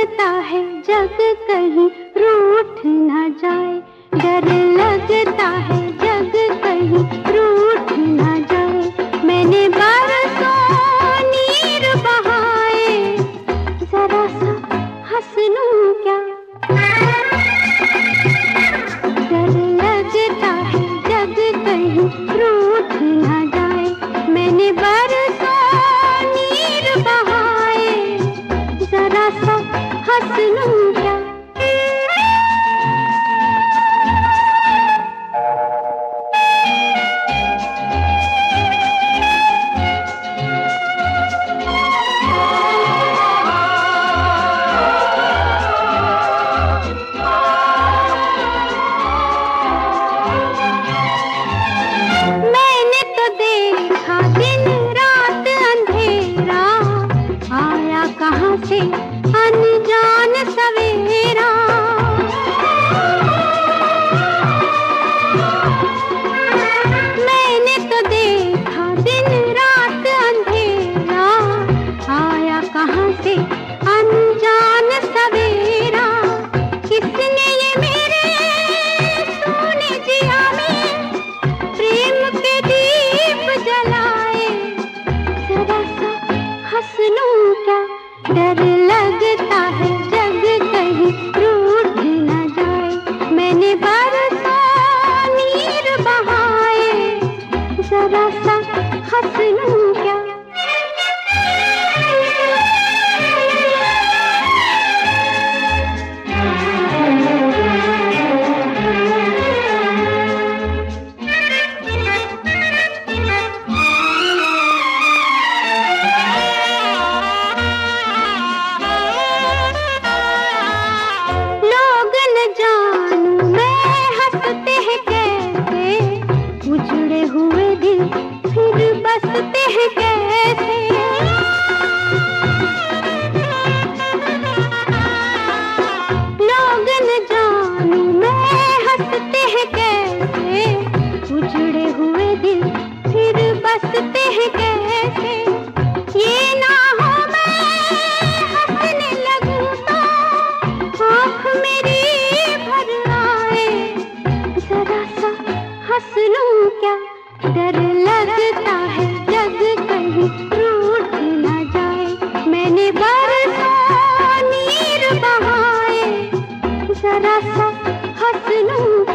लगता है जग कहीं रूठ न जाए, डर लगता है जग कहीं रूठ न जाए। मैंने बरसों नीर बहाए, जरा सा हंस लूं क्या? डर लगता है जग कहीं रूठ न जाए। मैंने बरसों नीर बहाए, जरा सा हंस लूं क्या? मैंने तो देखा दिन रात अंधेरा, आया कहाँ से अनजान सवेरा। मैंने तो देखा दिन रात अंधेरा, आया कहाँ से अनजान सवेरा। किसने ये मेरे सोने जिया में प्रेम के दीप जलाए, जरा सा हंस लूं क्या? डर लगता है जग कहीं रूठ न जाए। मैंने बरसों नीर बहाए, जरा सा हंस लूं क्या? उजड़े हुए दिल फिर बसते हैं कैसे? लोग न जानू मैं हंसते हैं कैसे, उजड़े हुए दिल फिर बसते हैं कैसे? ये ना हो मैं हंसने लगूं तो आँख मेरी भर आए, जरा सा हंस लूं क्या? डर लगता है जग कहीं रूठ न जाए। मैंने बरसों नीर बहाए, जरा सा हंस लूं।